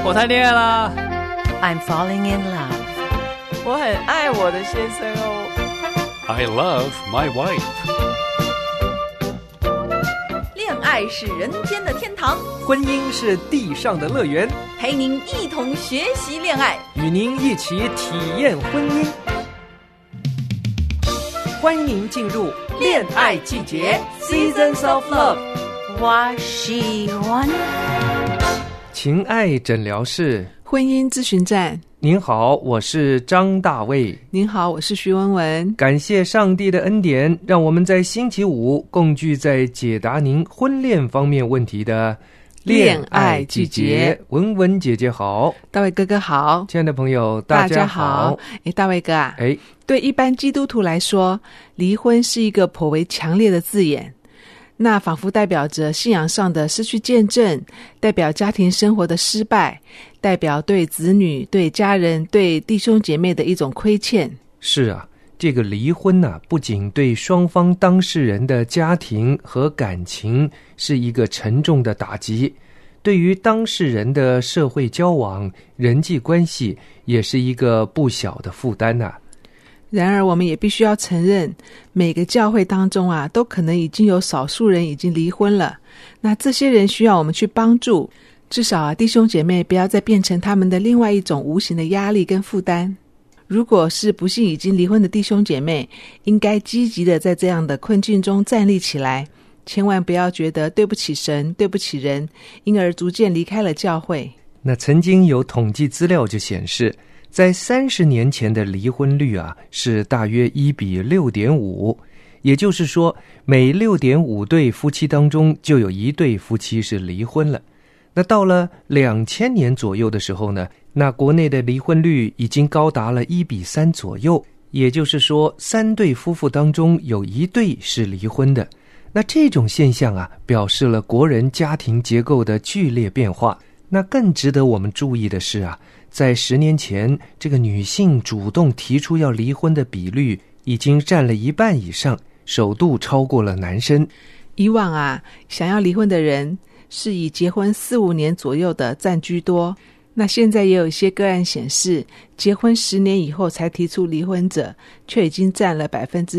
我谈恋爱啦。 I'm falling in love. 我很爱我的先生哦。 I love my wife. 恋爱是人间的天堂， 婚姻是地上的乐园， 陪您一同学习恋爱， 与您一起体验婚姻。欢迎进入恋爱季节 Seasons of Love。 我喜欢情爱诊疗室， 婚姻咨询站。 您好，我是张大卫。 您好，我是徐文文。 感谢上帝的恩典，让我们在星期五共聚在解答您婚恋方面问题的恋爱季节。文文姐姐好， 大卫哥哥好， 亲爱的朋友大家好。 大卫哥啊， 哎， 对一般基督徒来说，离婚是一个颇为强烈的字眼，那仿佛代表着信仰上的失去见证，代表家庭生活的失败，代表对子女、对家人、对弟兄姐妹的一种亏欠。 是啊，这个离婚呢，不仅对双方当事人的家庭和感情是一个沉重的打击，对于当事人的社会交往、人际关系也是一个不小的负担啊。 然而我们也必须要承认，每个教会当中啊，都可能已经有少数人已经离婚了，那这些人需要我们去帮助，至少弟兄姐妹不要再变成他们的另外一种无形的压力跟负担。如果是不幸已经离婚的弟兄姐妹，应该积极的在这样的困境中站立起来，千万不要觉得对不起神、对不起人，因而逐渐离开了教会。 那曾经有统计资料就显示，在30年前的离婚率啊，是大约1:6.5，也就是说，每6.5对夫妻当中就有1对夫妻是离婚了。那到了2000年左右的时候呢，那国内的离婚率已经高达了1:3左右，也就是说3对夫妇当中有1对是离婚的。那这种现象啊，表示了国人家庭结构的剧烈变化。那更值得我们注意的是啊，在10年前，这个女性主动提出要离婚的比率已经占了1半以上，首度超过了男生。 以往啊，想要离婚的人是以结婚4-5年左右的占居多，那现在也有一些个案显示，结婚10年以后才提出离婚者，却已经占了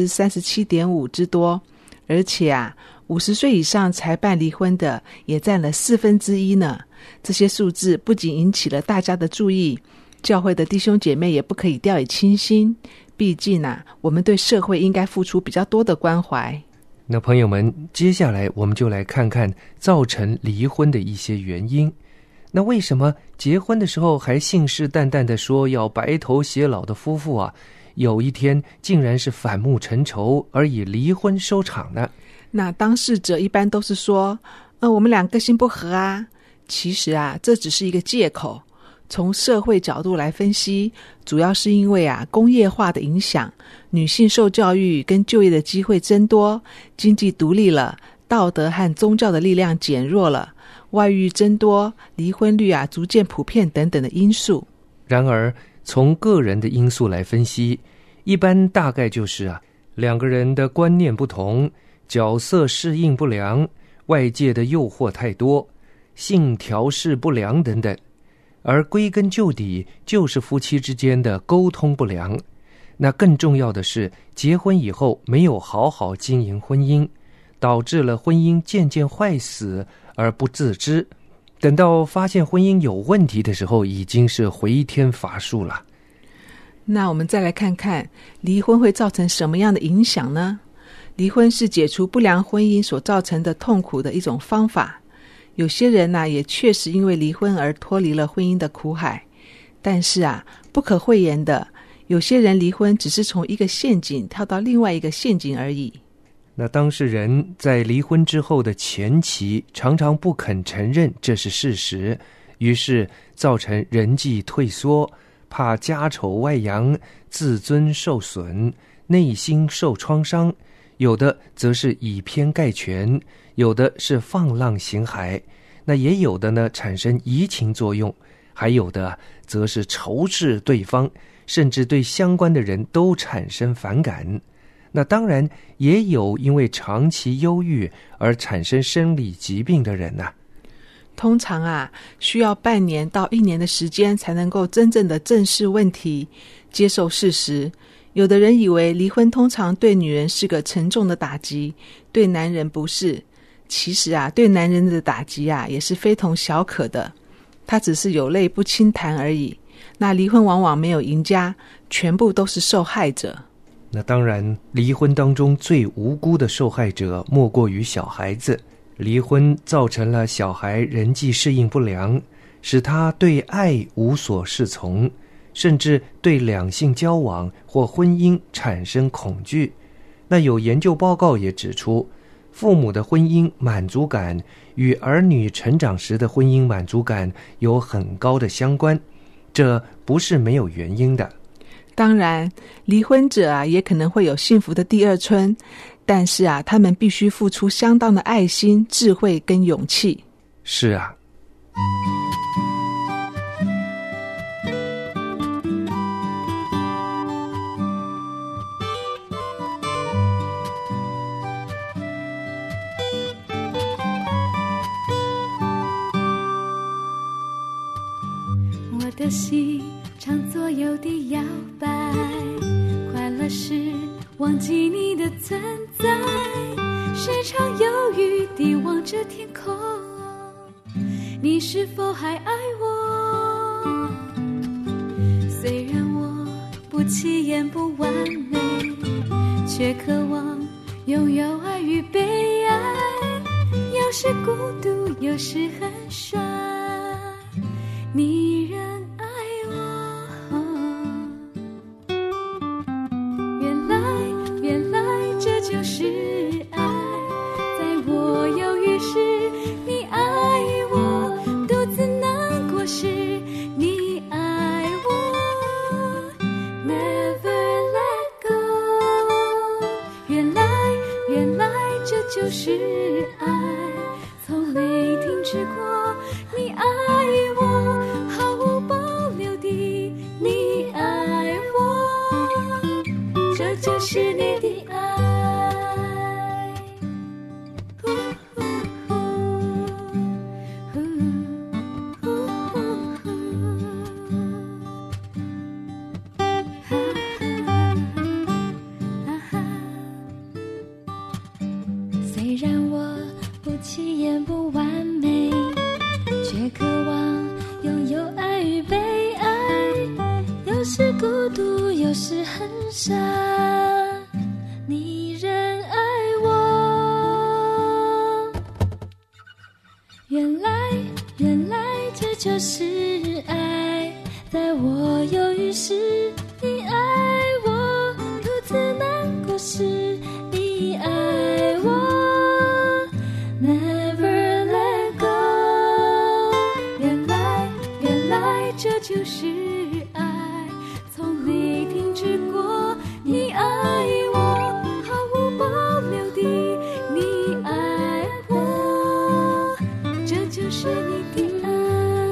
37.5% 之多，而且啊，50岁以上才办离婚的也占了1/4呢。这些数字不仅引起了大家的注意，教会的弟兄姐妹也不可以掉以轻心，毕竟啊，我们对社会应该付出比较多的关怀。 那朋友们，接下来我们就来看看造成离婚的一些原因。那为什么结婚的时候还信誓旦旦地说要白头偕老的夫妇啊，有一天竟然是反目成仇而以离婚收场呢？ 那当事者一般都是说，我们俩个性不合啊。其实啊，这只是一个借口。从社会角度来分析，主要是因为啊，工业化的影响，女性受教育跟就业的机会增多，经济独立了，道德和宗教的力量减弱了，外遇增多，离婚率啊逐渐普遍等等的因素。 然而，从个人的因素来分析，一般大概就是啊，两个人的观念不同，角色适应不良，外界的诱惑太多，性调试不良等等。而归根究底，就是夫妻之间的沟通不良。那更重要的是，结婚以后没有好好经营婚姻，导致了婚姻渐渐坏死而不自知。等到发现婚姻有问题的时候，已经是回天乏术了。 那我们再来看看，离婚会造成什么样的影响呢？离婚是解除不良婚姻所造成的痛苦的一种方法。有些人呢，也确实因为离婚而脱离了婚姻的苦海。但是啊，不可讳言的，有些人离婚只是从一个陷阱跳到另外一个陷阱而已。 那当事人在离婚之后的前期，常常不肯承认这是事实，于是造成人际退缩，怕家丑外扬，自尊受损，内心受创伤。有的则是以偏概全，有的是放浪形骸，那也有的呢产生移情作用，还有的则是仇视对方，甚至对相关的人都产生反感。那当然也有因为长期忧郁而产生生理疾病的人啊。 通常啊，需要半年到1年的时间才能够真正的正视问题，接受事实。有的人以为离婚通常对女人是个沉重的打击，对男人不是。其实啊，对男人的打击啊，也是非同小可的。他只是有泪不轻弹而已。那离婚往往没有赢家，全部都是受害者。 那当然，离婚当中最无辜的受害者莫过于小孩子。离婚造成了小孩人际适应不良，使他对爱无所适从，甚至对两性交往或婚姻产生恐惧。那有研究报告也指出，父母的婚姻满足感与儿女成长时的婚姻满足感有很高的相关，这不是没有原因的。 当然，离婚者啊也可能会有幸福的第二春，但是啊，他们必须付出相当的爱心、智慧跟勇气。 是啊。 我的心常左右地摇摆，快乐时忘记你的存在，时常犹豫地望着天空，你是否还爱我？虽然我不起眼不完美，却渴望拥有爱与被爱，有时孤独，有时很帅，你仍爱我。原来这就是爱，在我犹豫时你爱我，独自难过时你爱我， Never let go。 原来这就是爱，从没停止过，你爱我，毫无保留地你爱我，这就是你的爱。虽然我不起眼不完美，却渴望拥有爱与被爱，有时孤独，有时很傻，你仍爱我。原来这就是爱，在我犹豫时你爱我，独自难过时你爱我， Never let go。 原来这就是爱，从没停止过，你爱我，毫无保留地你爱我，这就是你的爱。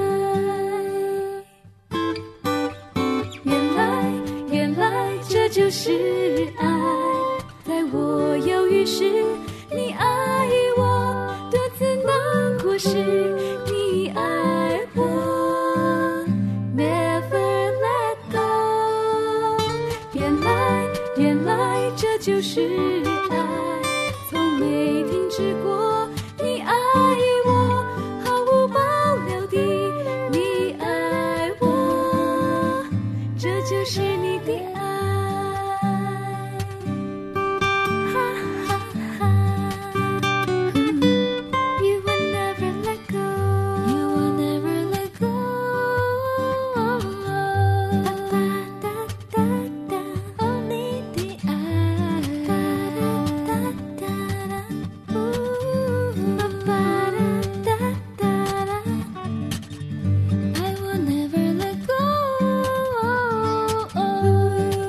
原来这就是爱，在我犹豫时你爱我，独自难过时你爱我， Never let go。 原来这就是爱，从没停止过，你爱我，毫无保留地你爱我，这就是你的爱。You will never let go. You will never let go. Oh, 你的爱。I will never let go.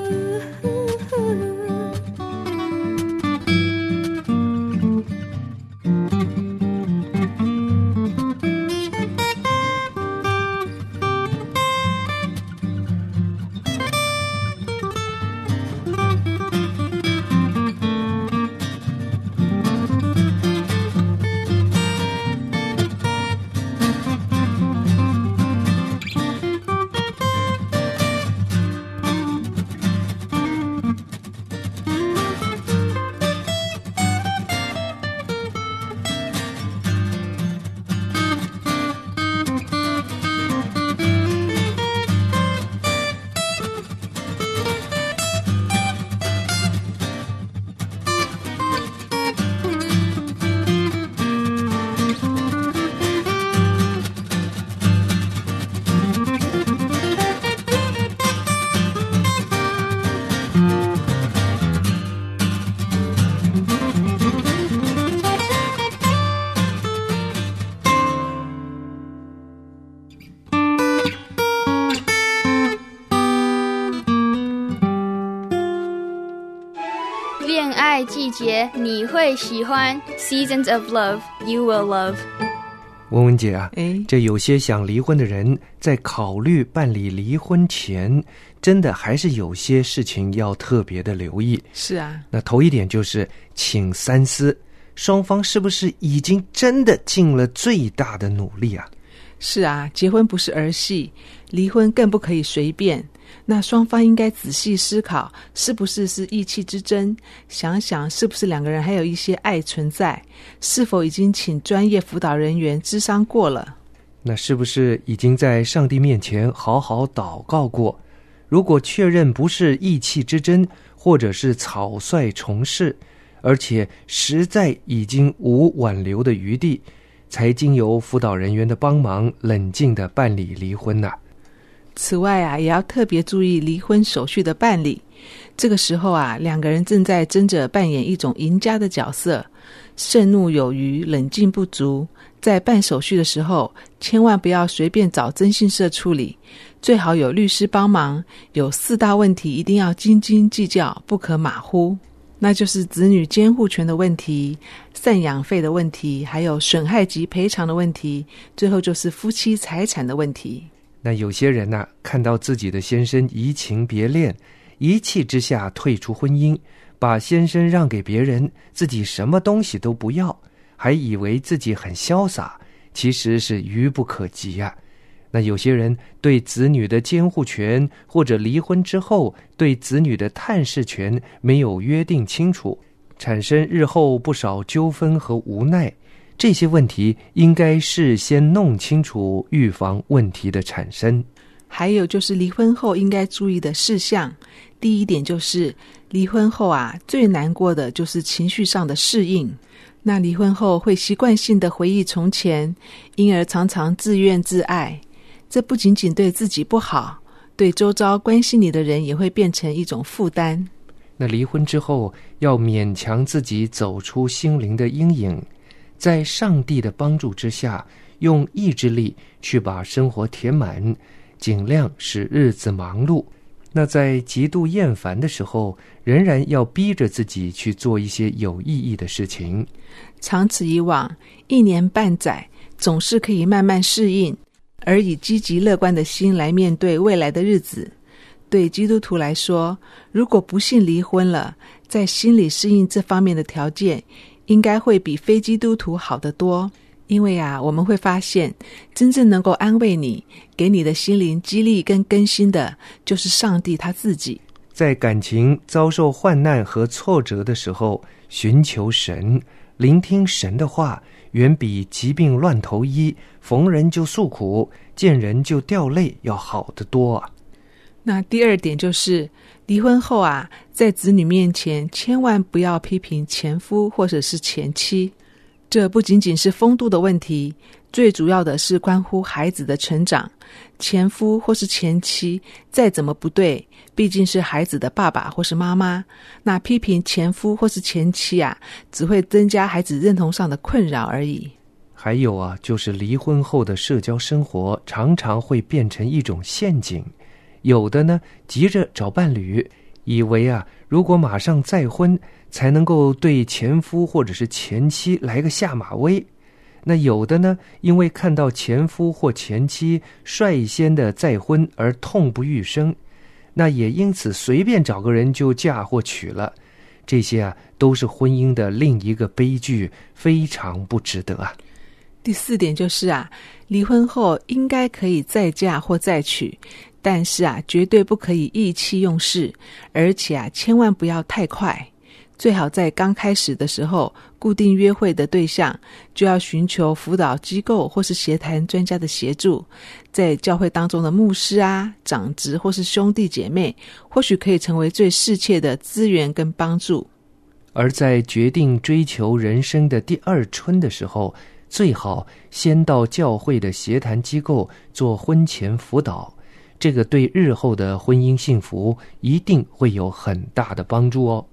季节你会喜欢 Seasons of Love, You Will Love。 文文姐啊， 哎， 这有些想离婚的人在考虑办理离婚前，真的还是有些事情要特别的留意。 是啊， 那头一点就是请三思，双方是不是已经真的尽了最大的努力啊？ 是啊，结婚不是儿戏，离婚更不可以随便。那双方应该仔细思考，是不是意气之争，想想是不是两个人还有一些爱存在，是否已经请专业辅导人员諮商过了。 那是不是已经在上帝面前好好祷告过？如果确认不是意气之争，或者是草率从事，而且实在已经无挽留的余地，才经由辅导人员的帮忙冷静地办理离婚啊。 此外啊，也要特别注意离婚手续的办理。这个时候啊，两个人正在争着扮演一种赢家的角色，盛怒有余，冷静不足。在办手续的时候，千万不要随便找征信社处理，最好有律师帮忙。有4大问题一定要斤斤计较，不可马虎。那就是子女监护权的问题、赡养费的问题，还有损害及赔偿的问题，最后就是夫妻财产的问题。 那有些人啊，看到自己的先生移情别恋，一气之下退出婚姻，把先生让给别人，自己什么东西都不要，还以为自己很潇洒，其实是愚不可及啊。那有些人对子女的监护权，或者离婚之后对子女的探视权没有约定清楚，产生日后不少纠纷和无奈。这些问题应该事先弄清楚，预防问题的产生。 还有就是离婚后应该注意的事项。第一点就是离婚后啊，最难过的就是情绪上的适应。那离婚后会习惯性的回忆从前，因而常常自怨自艾。这不仅仅对自己不好，对周遭关心你的人也会变成一种负担。 那离婚之后要勉强自己走出心灵的阴影，在上帝的帮助之下，用意志力去把生活填满，尽量使日子忙碌。那在极度厌烦的时候，仍然要逼着自己去做一些有意义的事情。 长此以往，1年半载，总是可以慢慢适应，而以积极乐观的心来面对未来的日子。对基督徒来说，如果不幸离婚了，在心理适应这方面的条件应该会比非基督徒好得多。因为啊，我们会发现真正能够安慰你，给你的心灵激励跟更新的，就是上帝他自己。 在感情遭受患难和挫折的时候，寻求神，聆听神的话，远比疾病乱投医，逢人就诉苦，见人就掉泪要好得多啊。 那第二点就是离婚后啊，在子女面前千万不要批评前夫或者是前妻。这不仅仅是风度的问题，最主要的是关乎孩子的成长。前夫或是前妻再怎么不对，毕竟是孩子的爸爸或是妈妈，那批评前夫或是前妻啊，只会增加孩子认同上的困扰而已。 还有啊，就是离婚后的社交生活常常会变成一种陷阱。有的呢，急着找伴侣，以为啊，如果马上再婚，才能够对前夫或者是前妻来个下马威。那有的呢，因为看到前夫或前妻率先的再婚而痛不欲生，那也因此随便找个人就嫁或娶了。这些啊，都是婚姻的另一个悲剧，非常不值得啊。 第4点就是啊，离婚后应该可以再嫁或再娶，但是啊，绝对不可以意气用事，而且啊，千万不要太快。最好在刚开始的时候，固定约会的对象就要寻求辅导机构或是协谈专家的协助。在教会当中的牧师啊、长执或是兄弟姐妹，或许可以成为最适切的资源跟帮助。 而在决定追求人生的第2春的时候，最好先到教会的协谈机构做婚前辅导，这个对日后的婚姻幸福一定会有很大的帮助哦。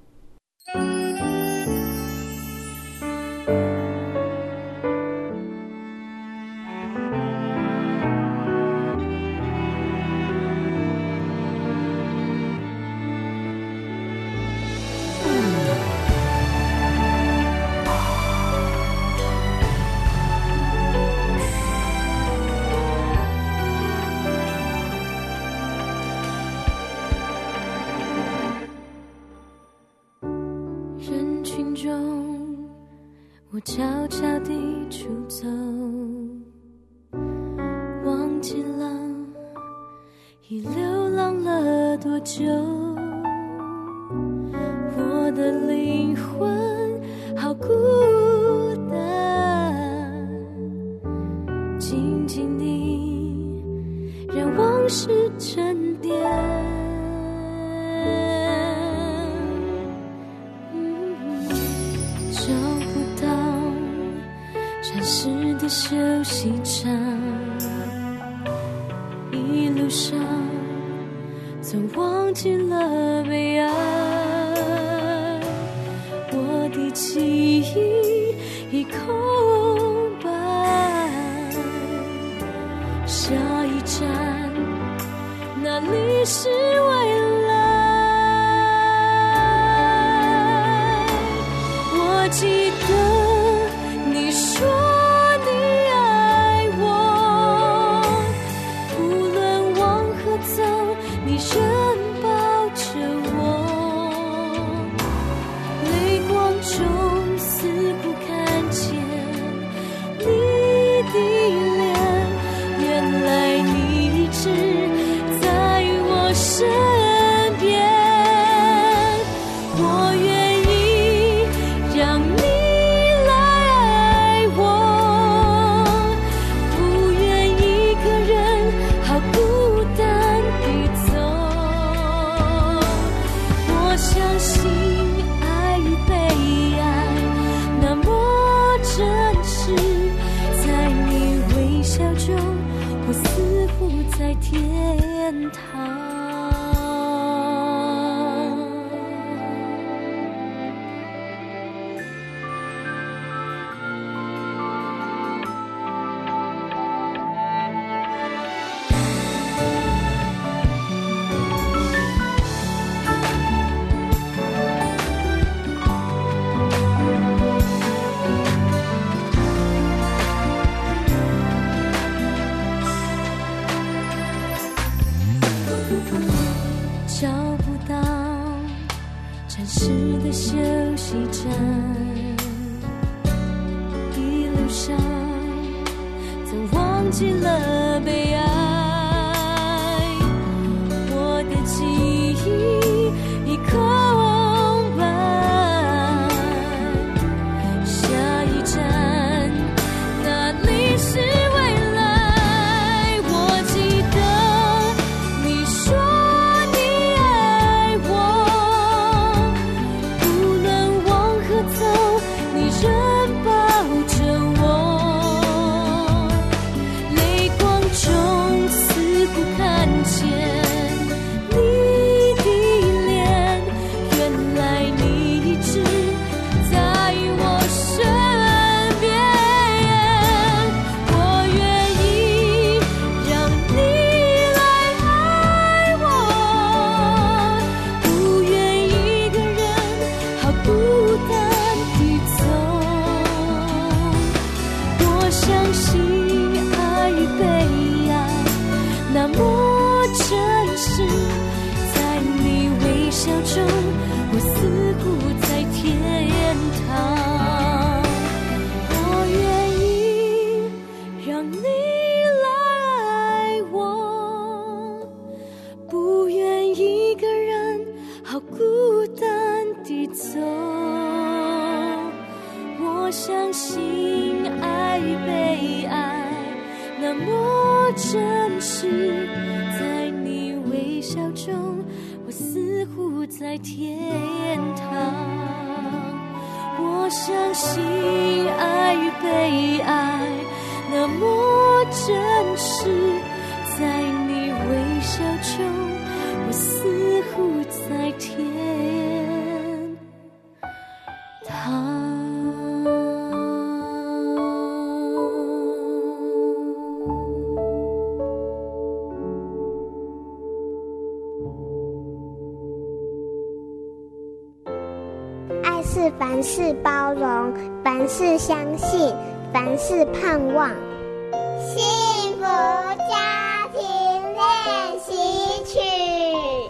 悄悄地出走，忘记了已流浪了多久。我的灵魂好孤单，静静地让往事沉淀。找不到暂时的休息站，一路上总忘记了悲哀。我的记忆已空白，下一站哪里是未来？我记得你说你爱我，无论往何走，你仍抱着我。泪光中似乎看见你的脸，原来你一直在我身边。我愿意让你来爱我，不愿一个人好孤单地走。我相信爱与被爱那么真实，在你微笑中，我似乎在天堂。找不到暂时的休息站，一路上总忘记了悲哀。我的记忆已空白，下一站哪里是未来？我记得你说你爱我，无论往何走，你仍抱着我。泪光中似乎看见你的脸，原来你一直在我身边。我愿意让你来爱我，不愿一个人好孤单地走。我相信爱与被爱那么真实，在你微笑中，我似乎在天堂。我愿意让你来爱我，不愿一个人好孤单地走。我相信爱与被爱那么真实，在你微笑中，我似乎在天堂。我相信爱与被爱那么真实，在你微笑中，我似乎在天堂。 爱是凡事包容，凡事相信，凡事盼望。幸福家庭练习曲。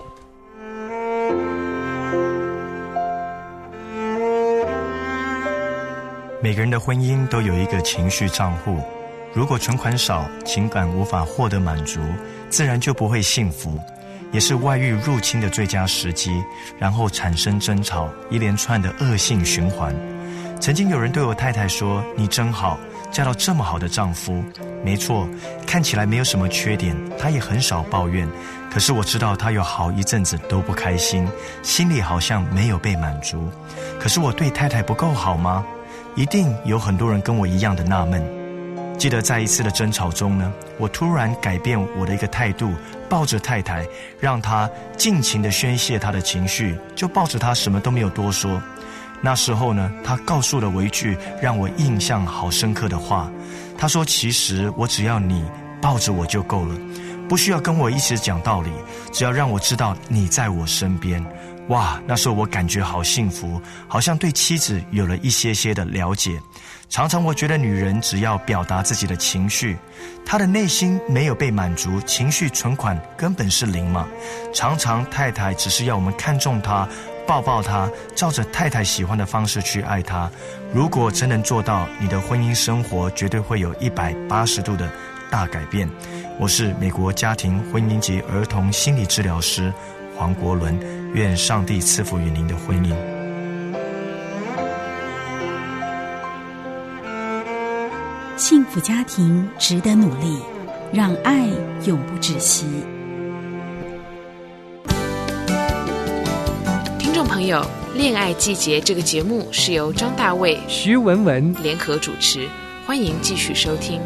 每个人的婚姻都有一个情绪账户，如果存款少，情感无法获得满足，自然就不会幸福，也是外遇入侵的最佳时机，然后产生争吵，一连串的恶性循环。曾经有人对我太太说，你真好，嫁到这么好的丈夫。没错，看起来没有什么缺点，她也很少抱怨，可是我知道她有好一阵子都不开心，心里好像没有被满足。可是我对太太不够好吗？一定有很多人跟我一样的纳闷。记得在一次的争吵中呢，我突然改变我的一个态度，抱着太太，让她尽情地宣泄她的情绪，就抱着她什么都没有多说。那时候呢，她告诉了我一句让我印象好深刻的话，她说，其实我只要你抱着我就够了，不需要跟我一直讲道理，只要让我知道你在我身边。哇，那时候我感觉好幸福，好像对妻子有了一些些的了解。常常我觉得女人只要表达自己的情绪，她的内心没有被满足，情绪存款根本是零嘛。常常太太只是要我们看重她，抱抱她，照着太太喜欢的方式去爱她。如果真能做到，你的婚姻生活绝对会有180度的大改变。我是美国家庭婚姻及儿童心理治疗师黄国伦，愿上帝赐福于您的婚姻。 幸福家庭值得努力，让爱永不止息。 听众朋友，恋爱季节这个节目是由张大卫、 徐文文联合主持，欢迎继续收听。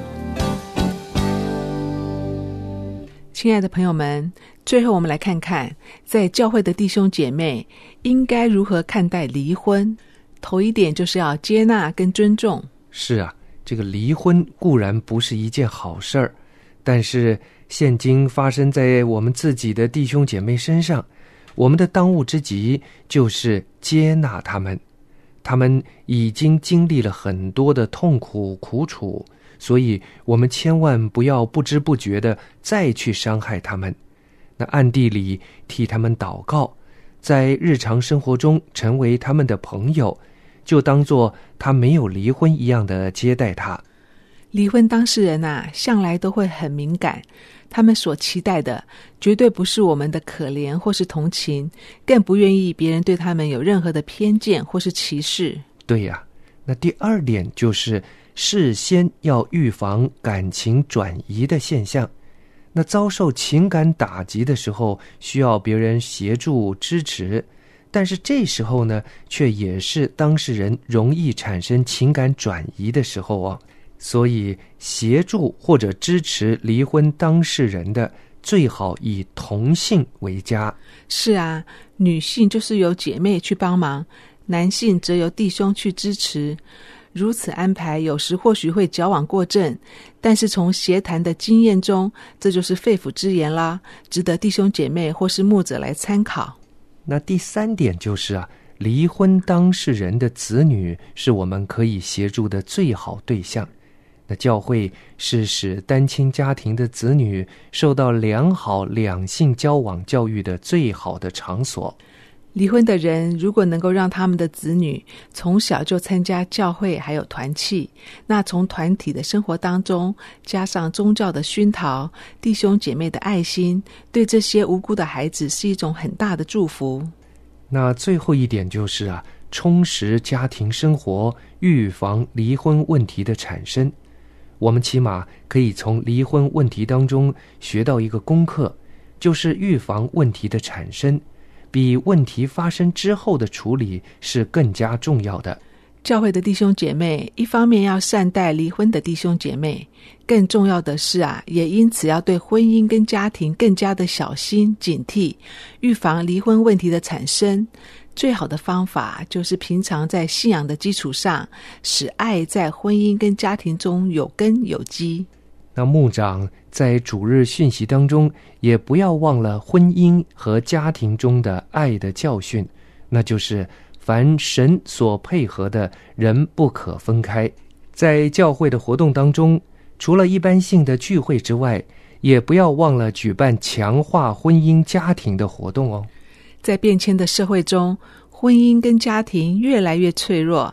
亲爱的朋友们，最后我们来看看在教会的弟兄姐妹应该如何看待离婚。头一点就是要接纳跟尊重。 是啊，这个离婚固然不是一件好事儿，但是现今发生在我们自己的弟兄姐妹身上，我们的当务之急就是接纳他们。他们已经经历了很多的痛苦苦楚，所以我们千万不要不知不觉的再去伤害他们。那暗地里替他们祷告，在日常生活中成为他们的朋友，就当作他没有离婚一样的接待他。 离婚当事人啊，向来都会很敏感，他们所期待的绝对不是我们的可怜或是同情，更不愿意别人对他们有任何的偏见或是歧视。 对呀，那第二点就是事先要预防感情转移的现象。那遭受情感打击的时候，需要别人协助支持，但是这时候呢，却也是当事人容易产生情感转移的时候哦。所以协助或者支持离婚当事人的，最好以同性为佳。 是啊，女性就是由姐妹去帮忙，男性则由弟兄去支持。如此安排有时或许会矫枉过正，但是从协谈的经验中，这就是肺腑之言啦，值得弟兄姐妹或是牧者来参考。 那第三点就是离婚当事人的子女是我们可以协助的最好对象。那教会是使单亲家庭的子女受到良好两性交往教育的最好的场所。 离婚的人如果能够让他们的子女从小就参加教会还有团契，那从团体的生活当中加上宗教的熏陶，弟兄姐妹的爱心，对这些无辜的孩子是一种很大的祝福。 那最后一点就是充实家庭生活，预防离婚问题的产生。我们起码可以从离婚问题当中学到一个功课，就是预防问题的产生比问题发生之后的处理是更加重要的。 教会的弟兄姐妹一方面要善待离婚的弟兄姐妹，更重要的是也因此要对婚姻跟家庭更加的小心警惕，预防离婚问题的产生。最好的方法就是平常在信仰的基础上，使爱在婚姻跟家庭中有根有基。 那牧长在主日讯息当中也不要忘了婚姻和家庭中的爱的教训，那就是凡神所配合的，人不可分开。在教会的活动当中，除了一般性的聚会之外，也不要忘了举办强化婚姻家庭的活动哦。 在变迁的社会中，婚姻跟家庭越来越脆弱，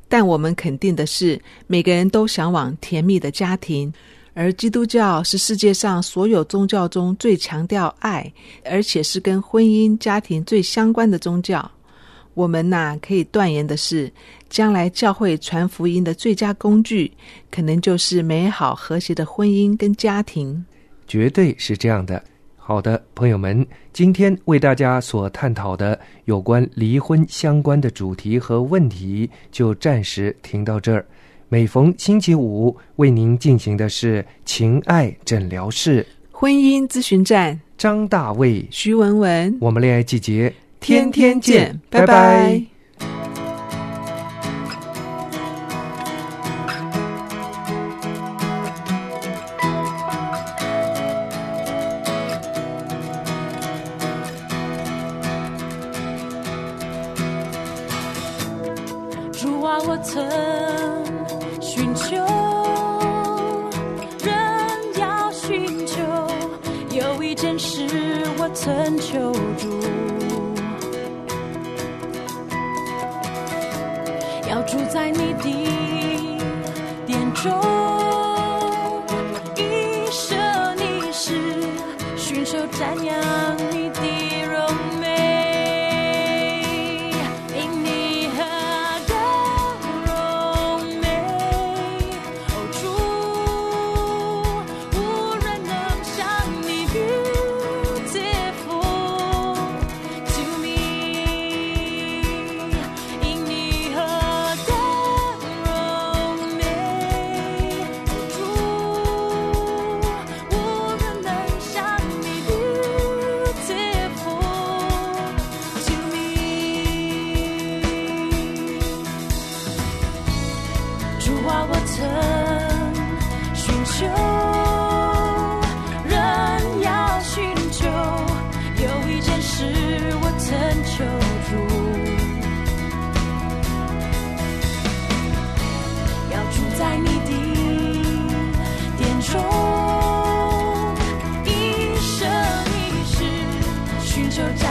但我们肯定的是，每个人都向往甜蜜的家庭，而基督教是世界上所有宗教中最强调爱，而且是跟婚姻家庭最相关的宗教。我们可以断言的是，将来教会传福音的最佳工具，可能就是美好和谐的婚姻跟家庭。 绝对是这样的。好的，朋友们，今天为大家所探讨的有关离婚相关的主题和问题，就暂时停到这儿。每逢星期五为您进行的是情爱诊疗室婚姻咨询站， 张大卫、 徐文文， 我们恋爱季节天天见，拜拜。 主啊，我曾寻求，人要寻求，有一件事我曾求助，要住在你的殿中，一生一世寻求瞻仰你的荣美。主啊，我曾寻求，人要寻求，有一件事我曾求助，要住在你的殿中，一生一世寻求。